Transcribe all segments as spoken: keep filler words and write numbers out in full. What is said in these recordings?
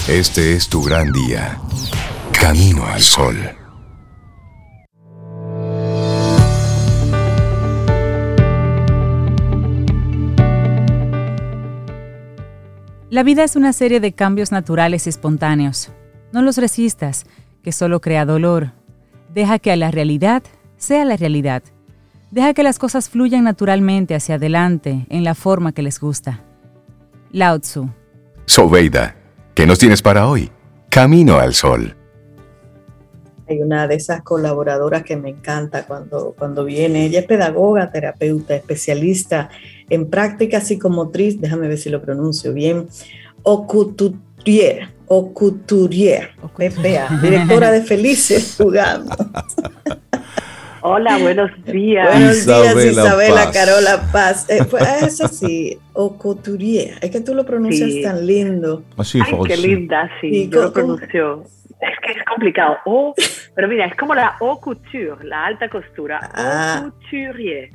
Este es tu gran día. Camino al sol. La vida es una serie de cambios naturales y espontáneos. No los resistas, que solo crea dolor. Deja que la realidad sea la realidad. Deja que las cosas fluyan naturalmente hacia adelante en la forma que les gusta. Lao Tzu. Sobeida, ¿qué nos tienes para hoy? Camino al sol. Hay una de esas colaboradoras que me encanta cuando, cuando viene. Ella es pedagoga, terapeuta, especialista en práctica psicomotriz, déjame ver si lo pronuncio bien, Aucouturier, Aucouturier, P P A, directora de Felices Jugando. Hola, buenos días. Buenos Isabela días, Isabela Paz. Carola Paz. Eh, pues, es así, Aucouturier, es que tú lo pronuncias Sí. tan lindo. Así Ay, qué linda, sí, Sí, yo lo ¿cómo? pronuncio. Es que es complicado. O, pero mira, es como la haute couture, la alta costura. Ah. Haute couturier.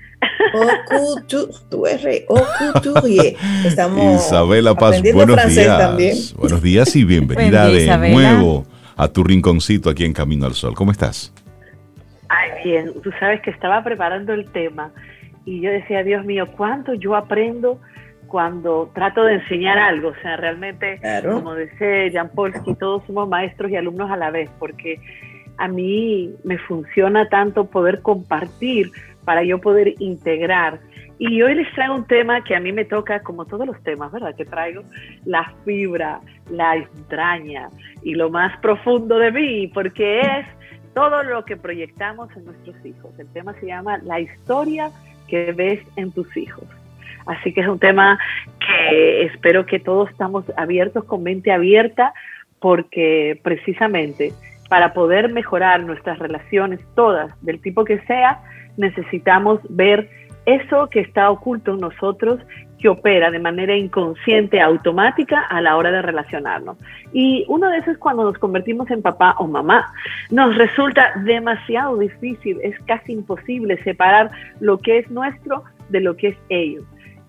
Aucouturier, Aucouturier. Estamos Isabela Paz, aprendiendo buenos francés días. también. Buenos días y bienvenida Buen día, de Isabela. nuevo a tu rinconcito aquí en Camino al Sol. ¿Cómo estás? Ay, bien, tú sabes que estaba preparando el tema y yo decía, Dios mío, ¿cuánto yo aprendo cuando trato de enseñar algo? O sea, realmente, Claro. como dice Jan Polsky, todos somos maestros y alumnos a la vez, porque a mí me funciona tanto poder compartir para yo poder integrar. Y hoy les traigo un tema que a mí me toca, como todos los temas, ¿verdad? Que traigo la fibra, la entraña y lo más profundo de mí, porque es todo lo que proyectamos en nuestros hijos. El tema se llama La historia que ves en tus hijos. Así que es un tema que espero que todos estamos abiertos, con mente abierta, porque precisamente para poder mejorar nuestras relaciones, todas, del tipo que sea, necesitamos ver eso que está oculto en nosotros, que opera de manera inconsciente, automática a la hora de relacionarnos. Y uno de esos es cuando nos convertimos en papá o mamá. Nos resulta demasiado difícil, es casi imposible separar lo que es nuestro de lo que es ellos.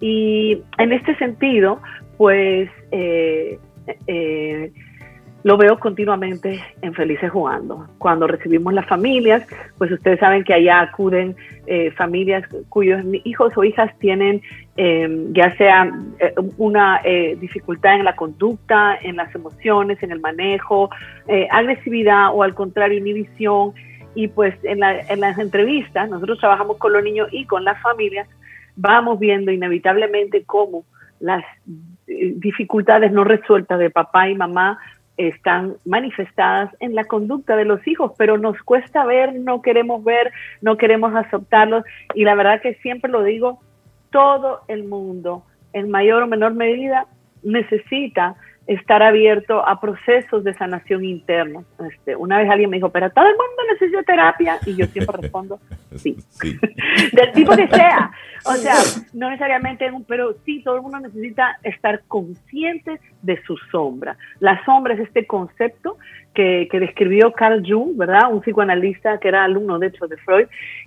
Y en este sentido, pues eh, eh, lo veo continuamente en Felices Jugando. Cuando recibimos las familias, pues ustedes saben que allá acuden eh, familias cuyos hijos o hijas tienen eh, ya sea eh, una eh, dificultad en la conducta, en las emociones, en el manejo, eh, agresividad o al contrario inhibición. Y pues en, la, en las entrevistas, nosotros trabajamos con los niños y con las familias, vamos viendo inevitablemente cómo las eh, dificultades no resueltas de papá y mamá están manifestadas en la conducta de los hijos, pero nos cuesta ver, no queremos ver, no queremos aceptarlos, y la verdad que siempre lo digo, todo el mundo, en mayor o menor medida, necesita estar abierto a procesos de sanación interna. Este, una vez alguien me dijo, pero todo el mundo necesita terapia, y yo siempre respondo, sí, Sí. del tipo que sea, o sea, no necesariamente, pero sí, todo el mundo necesita estar consciente de su sombra. La sombra es este concepto que, que describió Carl Jung, ¿verdad? Un psicoanalista que era alumno, de hecho, de Freud,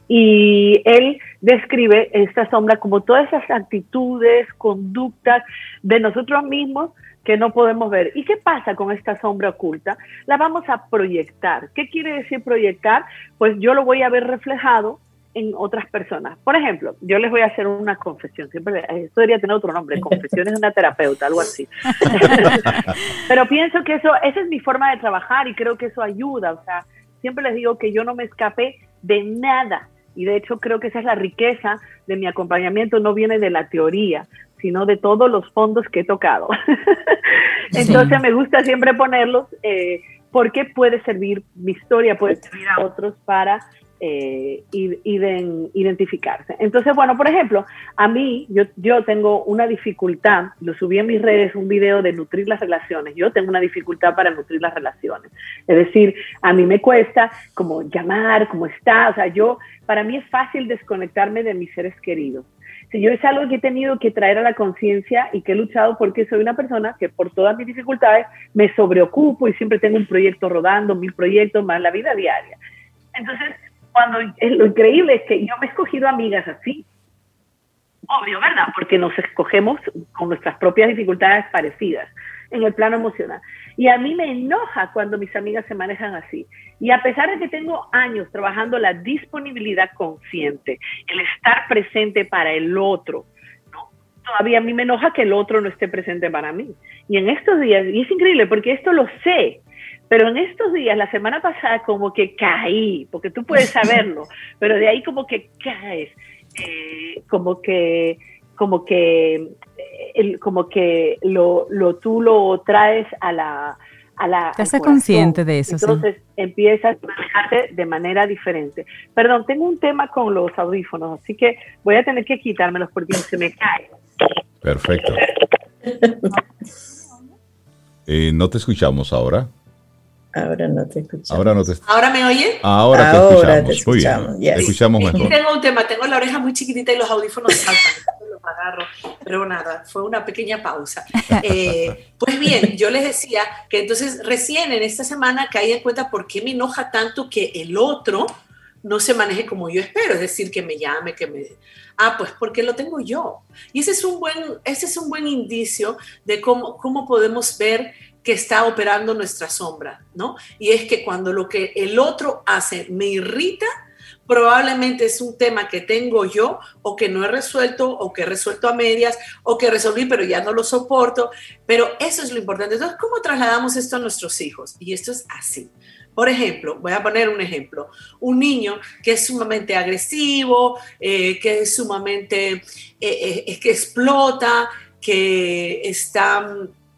y él describe esta sombra como todas esas actitudes, conductas de nosotros mismos que no podemos ver. ¿Y qué pasa con esta sombra oculta? La vamos a proyectar. ¿Qué quiere decir proyectar? Pues yo lo voy a ver reflejado en otras personas. Por ejemplo, yo les voy a hacer una confesión. Siempre, esto debería tener otro nombre, confesiones de una terapeuta, algo así. Pero pienso que eso, esa es mi forma de trabajar y creo que eso ayuda. O sea, siempre les digo que yo no me escapé de nada. Y de hecho creo que esa es la riqueza de mi acompañamiento, no viene de la teoría, sino de todos los fondos que he tocado. Entonces sí, me gusta siempre ponerlos eh, porque puede servir, mi historia puede servir a otros para eh, identificarse. Entonces, bueno, por ejemplo, a mí, yo, yo tengo una dificultad, lo subí en mis redes, un video de nutrir las relaciones, yo tengo una dificultad para nutrir las relaciones. Es decir, a mí me cuesta como llamar, cómo está, o sea, yo, para mí es fácil desconectarme de mis seres queridos. Si yo es algo que he tenido que traer a la conciencia y que he luchado porque soy una persona que por todas mis dificultades me sobreocupo y siempre tengo un proyecto rodando, mil proyectos más la vida diaria. Entonces, cuando lo increíble es que yo me he escogido amigas así, obvio, ¿verdad? Porque nos escogemos con nuestras propias dificultades parecidas. en el plano emocional. Y a mí me enoja cuando mis amigas se manejan así. Y a pesar de que tengo años trabajando la disponibilidad consciente, el estar presente para el otro, ¿no? Todavía a mí me enoja que el otro no esté presente para mí. Y en estos días, y es increíble porque esto lo sé, pero en estos días, la semana pasada, como que caí, porque tú puedes saberlo, pero de ahí como que caes, eh, como que, como que, el, como que lo, lo, tú lo traes a la... A la, Te haces consciente de eso. Entonces sí. empiezas a manejarte de manera diferente. Perdón, tengo un tema con los audífonos, así que voy a tener que quitármelos porque se me cae. Perfecto. Eh, ¿No te escuchamos ahora? Ahora no te escuchamos. Ahora, no te... ¿Ahora me oye? Ahora te Ahora escuchamos. te escuchamos. Muy bien. Yes. Te escuchamos Y mejor. tengo un tema, tengo la oreja muy chiquitita y los audífonos saltan, los agarro, pero nada, fue una pequeña pausa. Eh, pues bien, yo les decía que entonces recién en esta semana caí en cuenta por qué me enoja tanto que el otro no se maneje como yo espero, es decir, que me llame, que me... Ah, pues porque lo tengo yo. Y ese es un buen, ese es un buen indicio de cómo, cómo podemos ver que está operando nuestra sombra, ¿no? Y es que cuando lo que el otro hace me irrita, probablemente es un tema que tengo yo o que no he resuelto o que he resuelto a medias o que resolví pero ya no lo soporto, pero eso es lo importante. Entonces, ¿cómo trasladamos esto a nuestros hijos? Y esto es así. Por ejemplo, voy a poner un ejemplo, un niño que es sumamente agresivo, eh, que es sumamente, eh, eh, que explota, que está...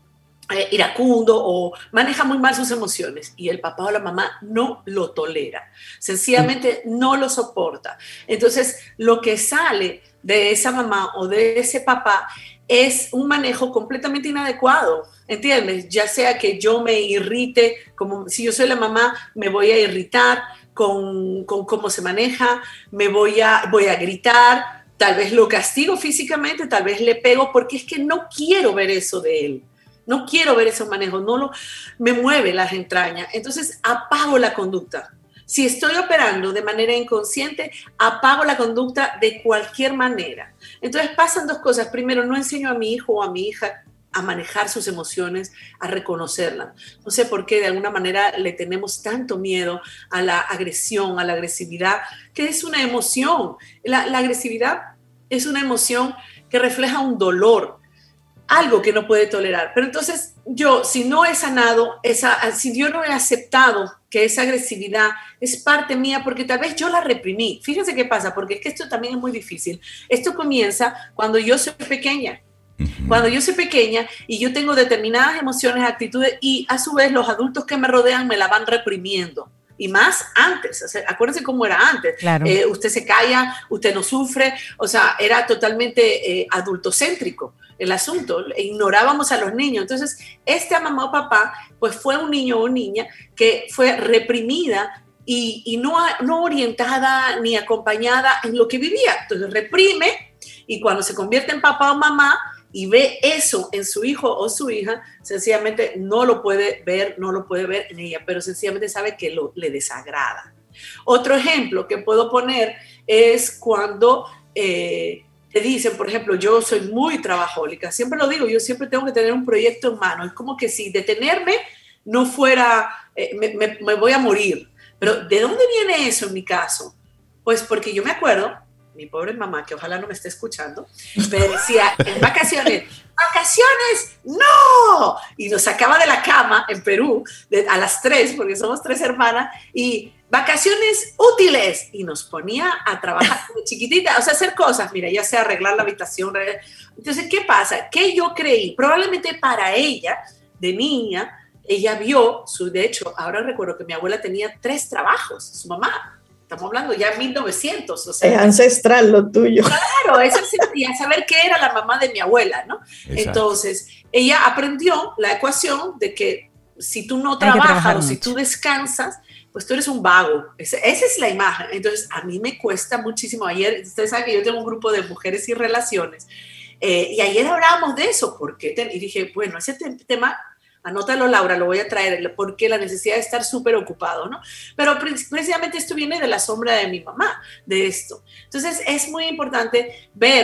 Eh, iracundo o maneja muy mal sus emociones y el papá o la mamá no lo tolera, sencillamente no lo soporta. Entonces, lo que sale de esa mamá o de ese papá es un manejo completamente inadecuado, ¿entiendes? Ya sea que yo me irrite, como si yo soy la mamá, me voy a irritar con, con cómo se maneja, me voy a, voy a gritar, tal vez lo castigo físicamente, tal vez le pego, porque es que no quiero ver eso de él. No quiero ver esos manejos, no lo, me mueve las entrañas. Entonces apago la conducta. Si estoy operando de manera inconsciente, apago la conducta de cualquier manera. Entonces pasan dos cosas. Primero, no enseño a mi hijo o a mi hija a manejar sus emociones, a reconocerlas. No sé por qué de alguna manera le tenemos tanto miedo a la agresión, a la agresividad, que es una emoción. La, la agresividad es una emoción que refleja un dolor, algo que no puede tolerar. Pero entonces yo, si no he sanado, esa, si yo no he aceptado que esa agresividad es parte mía, porque tal vez yo la reprimí. Fíjense qué pasa, porque es que esto también es muy difícil. Esto comienza cuando yo soy pequeña. Uh-huh. Cuando yo soy pequeña y yo tengo determinadas emociones, actitudes, y a su vez los adultos que me rodean me la van reprimiendo. Y más antes, o sea, acuérdense cómo era antes. Claro. Eh, usted se calla, usted no sufre, o sea, era totalmente eh, adultocéntrico el asunto, ignorábamos a los niños. Entonces, esta mamá o papá, pues fue un niño o niña que fue reprimida y, y no, no orientada ni acompañada en lo que vivía. Entonces, reprime, y cuando se convierte en papá o mamá y ve eso en su hijo o su hija, sencillamente no lo puede ver, no lo puede ver en ella, pero sencillamente sabe que lo, le desagrada. Otro ejemplo que puedo poner es cuando eh, te dicen, por ejemplo, yo soy muy trabajólica, siempre lo digo, yo siempre tengo que tener un proyecto en mano, es como que si detenerme no fuera, eh, me, me, me voy a morir. Pero ¿de dónde viene eso en mi caso? Pues porque yo me acuerdo, mi pobre mamá, que ojalá no me esté escuchando, me decía en vacaciones, ¡vacaciones! ¡No! Y nos sacaba de la cama en Perú de, a las tres, porque somos tres hermanas, y vacaciones útiles, y nos ponía a trabajar como chiquitita, o sea, hacer cosas, mira, ya sea arreglar la habitación. Entonces, ¿qué pasa? Que yo creí, probablemente para ella, de niña, ella vio, su, de hecho, ahora recuerdo que mi abuela tenía tres trabajos, su mamá. Estamos hablando ya en mil novecientos. O sea, es ancestral lo tuyo. Claro, es ancestral, saber que era la mamá de mi abuela, ¿no? Exacto. Entonces, ella aprendió la ecuación de que si tú no trabajas o si tú descansas, pues tú eres un vago. Esa, esa es la imagen. Entonces, a mí me cuesta muchísimo. Ayer, ustedes saben que yo tengo un grupo de mujeres y relaciones, eh, y ayer hablábamos de eso, porque y dije, bueno, ese tema... Anótalo, Laura, lo voy a traer, porque la necesidad de estar súper ocupado, ¿no? Pero precisamente esto viene de la sombra de mi mamá, de esto. Entonces, es muy importante ver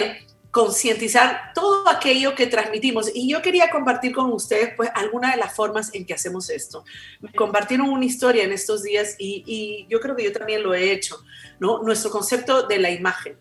concientizar todo aquello que transmitimos. Y yo quería compartir con ustedes pues algunas de las formas en que hacemos esto. Me compartieron una historia en estos días y, y yo creo que yo también lo he hecho, ¿no? Nuestro concepto de la imagen.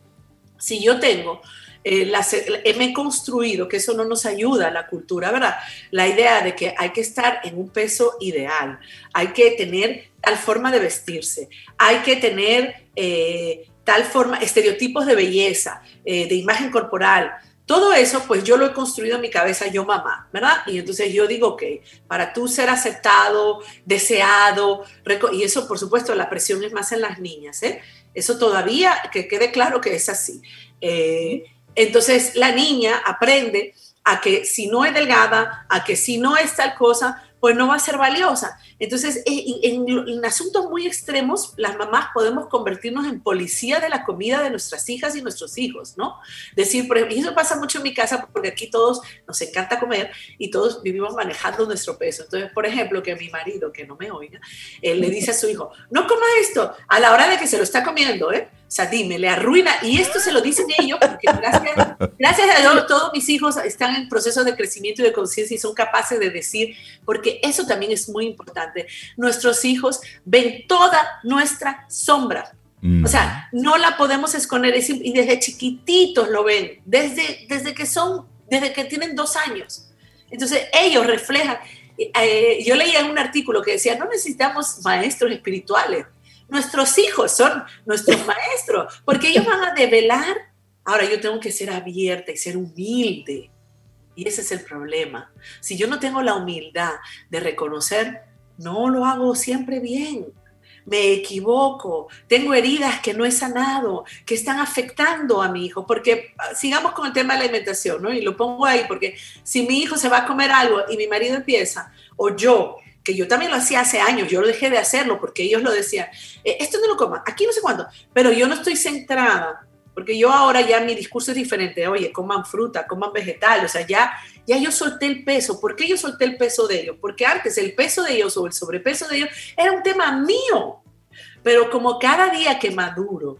Si yo tengo, eh, la, me he construido, que eso no nos ayuda a la cultura, ¿verdad? La idea de que hay que estar en un peso ideal, hay que tener tal forma de vestirse, hay que tener... Eh, tal forma, estereotipos de belleza, eh, de imagen corporal, todo eso, pues yo lo he construido en mi cabeza, yo mamá, ¿verdad? Y entonces yo digo, ok, para tú ser aceptado, deseado, y eso, por supuesto, la presión es más en las niñas, ¿eh? Eso todavía, que quede claro que es así. Eh, entonces, la niña aprende a que si no es delgada, a que si no es tal cosa, pues no va a ser valiosa. Entonces, en, en, en asuntos muy extremos, las mamás podemos convertirnos en policía de la comida de nuestras hijas y nuestros hijos, ¿no? Decir, por ejemplo, y eso pasa mucho en mi casa porque aquí todos nos encanta comer y todos vivimos manejando nuestro peso. Entonces, por ejemplo, que mi marido, que no me oiga, él le dice a su hijo, no coma esto a la hora de que se lo está comiendo, ¿eh? O sea, dime, le arruina. Y esto se lo dicen ellos porque gracias, gracias a Dios todos mis hijos están en proceso de crecimiento y de conciencia y son capaces de decir, porque eso también es muy importante. Nuestros hijos ven toda nuestra sombra. Mm. O sea, no la podemos esconder y desde chiquititos lo ven, desde, desde que son, desde que tienen dos años. Entonces ellos reflejan. Eh, yo leía en un artículo que decía, no necesitamos maestros espirituales. Nuestros hijos son nuestros maestros, porque ellos van a develar. Ahora yo tengo que ser abierta y ser humilde. Y ese es el problema. Si yo no tengo la humildad de reconocer, no lo hago siempre bien. Me equivoco, tengo heridas que no he sanado, que están afectando a mi hijo, porque sigamos con el tema de la alimentación, ¿no? Y lo pongo ahí, porque si mi hijo se va a comer algo y mi marido empieza, o yo, que yo también lo hacía hace años, yo lo dejé de hacerlo porque ellos lo decían, eh, esto no lo coman, aquí no sé cuándo, pero yo no estoy centrada, porque yo ahora ya mi discurso es diferente, oye, coman fruta, coman vegetales, o sea, ya, ya yo solté el peso. ¿Por qué yo solté el peso de ellos? Porque antes el peso de ellos o el sobrepeso de ellos era un tema mío, pero como cada día que maduro,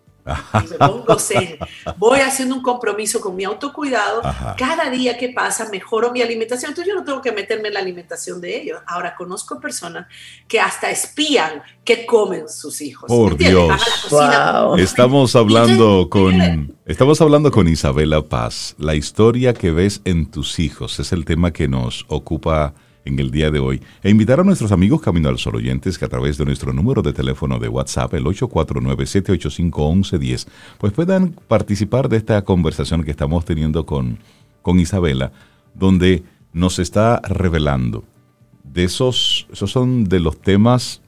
y me pongo zen, voy haciendo un compromiso con mi autocuidado. Ajá. Cada día que pasa mejoro mi alimentación, entonces yo no tengo que meterme en la alimentación de ellos. Ahora conozco personas que hasta espían qué comen sus hijos. Por Dios. Wow. Estamos hablando con estamos hablando con Isabela Paz. La historia que ves en tus hijos es el tema que nos ocupa en el día de hoy, e invitar a nuestros amigos Camino al Sol oyentes que a través de nuestro número de teléfono de WhatsApp, el ocho cuatro nueve, siete ocho cinco, uno uno uno cero, pues puedan participar de esta conversación que estamos teniendo con, con Isabela, donde nos está revelando de esos, esos son de los temas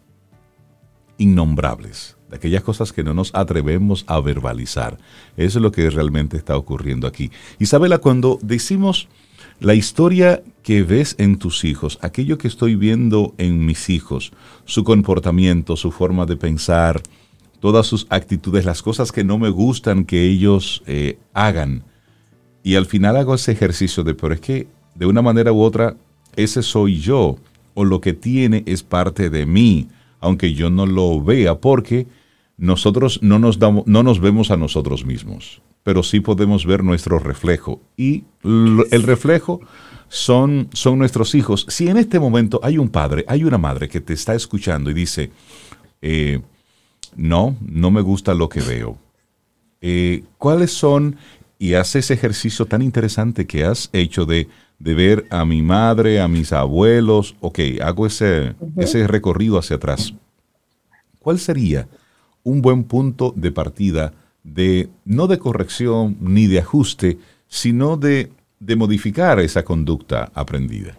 innombrables, de aquellas cosas que no nos atrevemos a verbalizar. Eso es lo que realmente está ocurriendo aquí. Isabela, cuando decimos la historia que ves en tus hijos, aquello que estoy viendo en mis hijos, su comportamiento, su forma de pensar, todas sus actitudes, las cosas que no me gustan que ellos eh, hagan. Y al final hago ese ejercicio de, pero es que de una manera u otra, ese soy yo, o lo que tiene es parte de mí, aunque yo no lo vea, porque nosotros no nos damos, no nos vemos a nosotros mismos, pero sí podemos ver nuestro reflejo. Y el reflejo son, son nuestros hijos. Si en este momento hay un padre, hay una madre que te está escuchando y dice, eh, no, no me gusta lo que veo. Eh, ¿Cuáles son? Y hace ese ejercicio tan interesante que has hecho de, de ver a mi madre, a mis abuelos. Ok, hago ese, uh-huh. ese recorrido hacia atrás. ¿Cuál sería un buen punto de partida de, no de corrección ni de ajuste, sino de, de modificar esa conducta aprendida?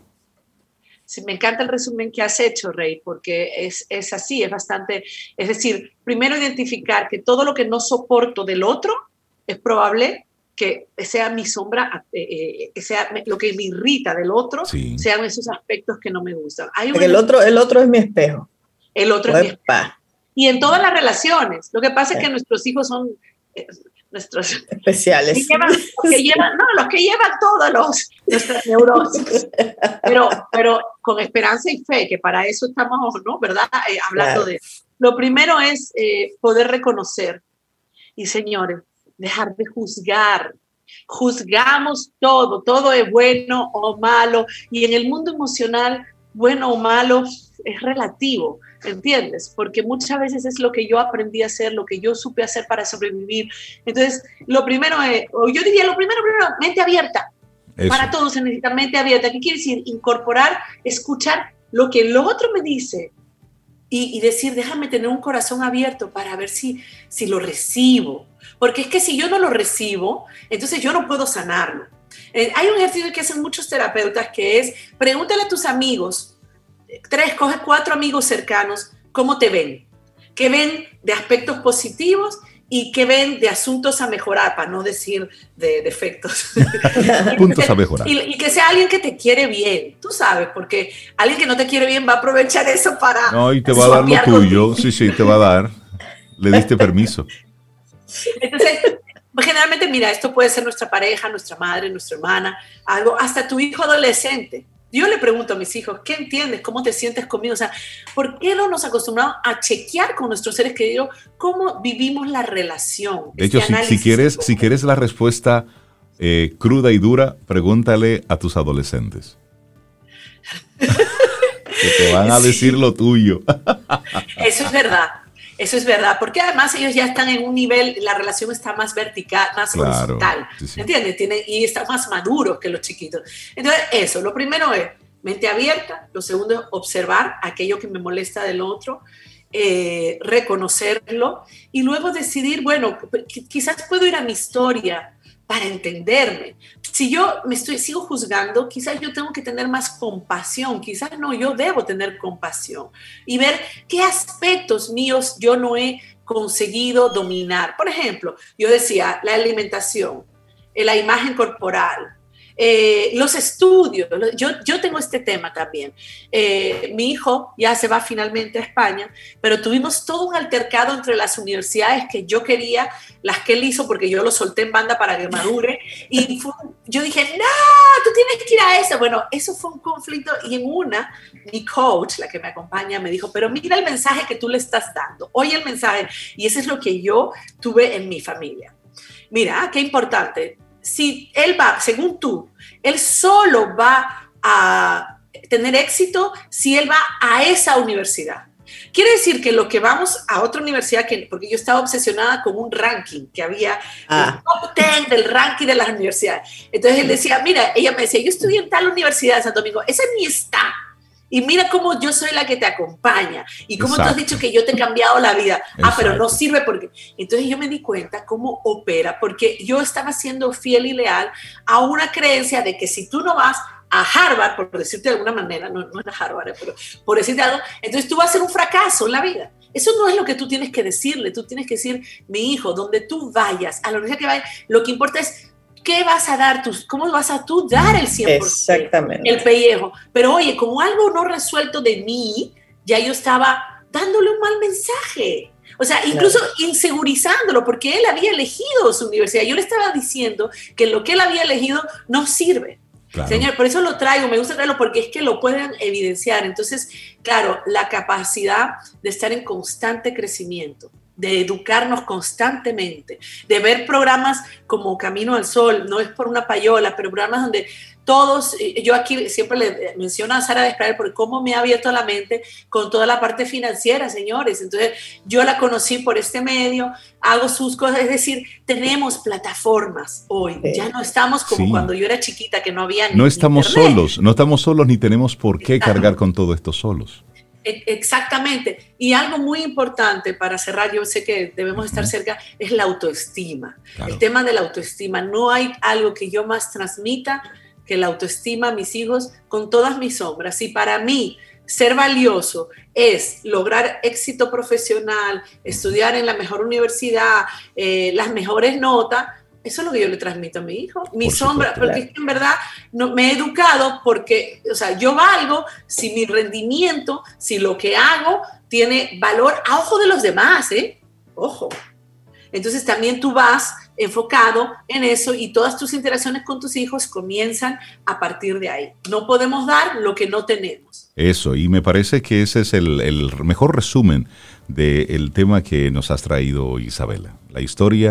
Sí, me encanta el resumen que has hecho, Rey, porque es, es así, es bastante, es decir, primero identificar que todo lo que no soporto del otro es probable que sea mi sombra, eh, eh, sea lo que me irrita del otro, sí. sean esos aspectos que no me gustan. Hay un el, otro, el otro es mi espejo. El otro Oepa. es mi espejo. Y en todas las relaciones. Lo que pasa es que nuestros hijos son eh, nuestros especiales. Que llevan, los que llevan, no, los que llevan todos los nuestras neurosis. Pero, pero con esperanza y fe, que para eso estamos, ¿no? ¿Verdad? Eh, hablando claro. de. Lo primero es eh, poder reconocer y, señores, dejar de juzgar. Juzgamos todo, todo es bueno o malo, y en el mundo emocional, bueno o malo es relativo, ¿entiendes? Porque muchas veces es lo que yo aprendí a hacer, lo que yo supe hacer para sobrevivir. Entonces, lo primero es, o yo diría, lo primero, primero, mente abierta. Eso. Para todos se necesita mente abierta. ¿Qué quiere decir? Incorporar, escuchar lo que el otro me dice y, y decir, déjame tener un corazón abierto para ver si, si lo recibo. Porque es que si yo no lo recibo, entonces yo no puedo sanarlo. Eh, hay un ejercicio que hacen muchos terapeutas que es, pregúntale a tus amigos, tres, coge cuatro amigos cercanos, ¿cómo te ven? ¿Qué ven de aspectos positivos y qué ven de asuntos a mejorar, para no decir de defectos? Puntos a mejorar. Y, y que sea alguien que te quiere bien, tú sabes, porque alguien que no te quiere bien va a aprovechar eso para... No, y te va a dar lo tuyo, contigo. sí, sí, te va a dar. Le diste permiso. Entonces, generalmente, mira, esto puede ser nuestra pareja, nuestra madre, nuestra hermana, algo, hasta tu hijo adolescente. Yo le pregunto a mis hijos, ¿qué entiendes? ¿Cómo te sientes conmigo? O sea, ¿por qué no nos acostumbramos a chequear con nuestros seres queridos cómo vivimos la relación? De hecho, este si, si, quieres, si quieres la respuesta eh, cruda y dura, pregúntale a tus adolescentes. Que te van a decir sí. lo tuyo. Eso es verdad. Eso es verdad, porque además ellos ya están en un nivel, la relación está más vertical, más claro, horizontal, sí, sí. ¿entiendes? Tienen, y están más maduros que los chiquitos. Entonces, eso, lo primero es mente abierta, lo segundo es observar aquello que me molesta del otro, eh, reconocerlo, y luego decidir, bueno, quizás puedo ir a mi historia para entenderme. Si yo me estoy, sigo juzgando, quizás yo tengo que tener más compasión, quizás no, yo debo tener compasión y ver qué aspectos míos yo no he conseguido dominar. Por ejemplo, yo decía, la alimentación, la imagen corporal, eh, los estudios. Yo, yo tengo este tema también. Eh, mi hijo ya se va finalmente a España, pero tuvimos todo un altercado entre las universidades que yo quería, las que él hizo, porque yo lo solté en banda para que madure, y fue, yo dije, no, tú tienes que ir a eso. Bueno, eso fue un conflicto, y en una, mi coach, la que me acompaña, me dijo, pero mira el mensaje que tú le estás dando, oye el mensaje, y eso es lo que yo tuve en mi familia. Mira, qué importante. Si él va, según tú, él solo va a tener éxito si él va a esa universidad. Quiere decir que lo que vamos a otra universidad, que, porque yo estaba obsesionada con un ranking que había, ah. el top ten del ranking de las universidades. Entonces él decía, mira, ella me decía, yo estudié en tal universidad de Santo Domingo, esa ni está. Y mira cómo yo soy la que te acompaña. Y cómo Exacto. tú has dicho que yo te he cambiado la vida. Exacto. Ah, pero no sirve porque... Entonces yo me di cuenta cómo opera, porque yo estaba siendo fiel y leal a una creencia de que si tú no vas a Harvard, por decirte de alguna manera, no, no es Harvard, pero por decirte algo, entonces tú vas a ser un fracaso en la vida. Eso no es lo que tú tienes que decirle. Tú tienes que decir, mi hijo, donde tú vayas, a la universidad que vayas, lo que importa es ¿qué vas a dar tú? ¿Cómo vas a tú dar el cien por ciento? Exactamente. El pellejo. Pero oye, como algo no resuelto de mí, ya yo estaba dándole un mal mensaje. O sea, incluso claro. insegurizándolo, porque él había elegido su universidad. Yo le estaba diciendo que lo que él había elegido no sirve. Claro. Señor, por eso lo traigo, me gusta traerlo porque es que lo pueden evidenciar. Entonces, claro, la capacidad de estar en constante crecimiento, de educarnos constantemente, de ver programas como Camino al Sol, no es por una payola, pero programas donde todos, yo aquí siempre le menciono a Sara Despradel por cómo me ha abierto la mente con toda la parte financiera, señores. Entonces, yo la conocí por este medio, hago sus cosas, es decir, tenemos plataformas hoy, sí. ya no estamos como sí. cuando yo era chiquita, que no había ni No estamos internet. solos, no estamos solos ni tenemos por qué Exacto. cargar con todo esto solos. Exactamente. Y algo muy importante para cerrar, yo sé que debemos estar cerca, es la autoestima. Claro. El tema de la autoestima. No hay algo que yo más transmita que la autoestima a mis hijos con todas mis sombras. Y para mí, ser valioso es lograr éxito profesional, estudiar en la mejor universidad, eh, las mejores notas. Eso es lo que yo le transmito a mi hijo, mi Por sombra, supuesto, porque claro. en verdad no, me he educado porque, o sea, yo valgo si mi rendimiento, si lo que hago tiene valor a ojo de los demás, ¿eh? Ojo. Entonces también tú vas enfocado en eso y todas tus interacciones con tus hijos comienzan a partir de ahí. No podemos dar lo que no tenemos. Eso, y me parece que ese es el, el mejor resumen del tema que nos has traído, Isabela. La historia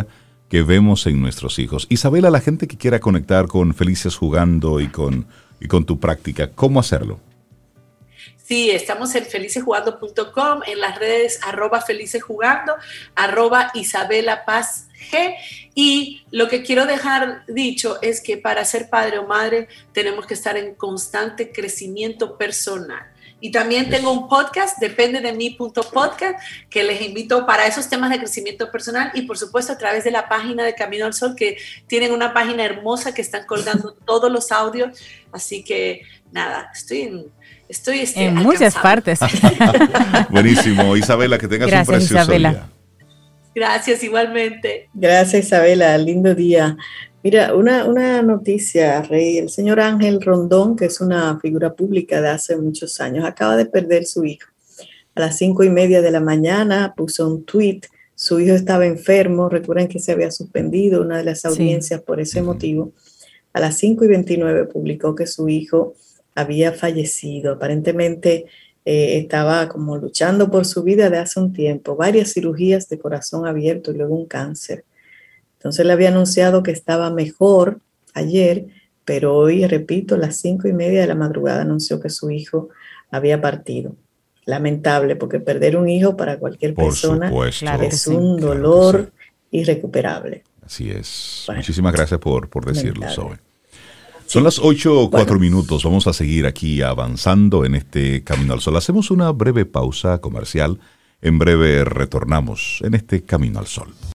que vemos en nuestros hijos. Isabela, la gente que quiera conectar con Felices Jugando y con, y con tu práctica, ¿cómo hacerlo? Sí, estamos en felices jugando punto com, en las redes arroba felicesjugando, arroba Isabela Paz G. Y lo que quiero dejar dicho es que para ser padre o madre tenemos que estar en constante crecimiento personal. Y también tengo un podcast, depende de mí punto podcast, que les invito para esos temas de crecimiento personal y por supuesto a través de la página de Camino al Sol, que tienen una página hermosa que están colgando todos los audios. Así que nada, estoy en... Estoy este, en muchas partes. Buenísimo. Isabela, que tengas Gracias, un precioso Isabela. día. Gracias, igualmente. Gracias, Isabela. Lindo día. Mira, una, una noticia, Rey. El señor Ángel Rondón, que es una figura pública de hace muchos años, acaba de perder su hijo. A las cinco y media de la mañana puso un tuit. Su hijo estaba enfermo. Recuerden que se había suspendido una de las audiencias sí. por ese motivo. A las cinco y veintinueve publicó que su hijo había fallecido. Aparentemente eh, estaba como luchando por su vida de hace un tiempo, varias cirugías de corazón abierto y luego un cáncer. Entonces le había anunciado que estaba mejor ayer, pero hoy, repito, a las cinco y media de la madrugada anunció que su hijo había partido. Lamentable, porque perder un hijo para cualquier por persona supuesto. es claro un sí, dolor claro sí. irrecuperable. Así es. Bueno, muchísimas gracias por, por decirlo, Zoe. Son las ocho o cuatro bueno. minutos. Vamos a seguir aquí avanzando en este Camino al Sol. Hacemos una breve pausa comercial. En breve retornamos en este Camino al Sol.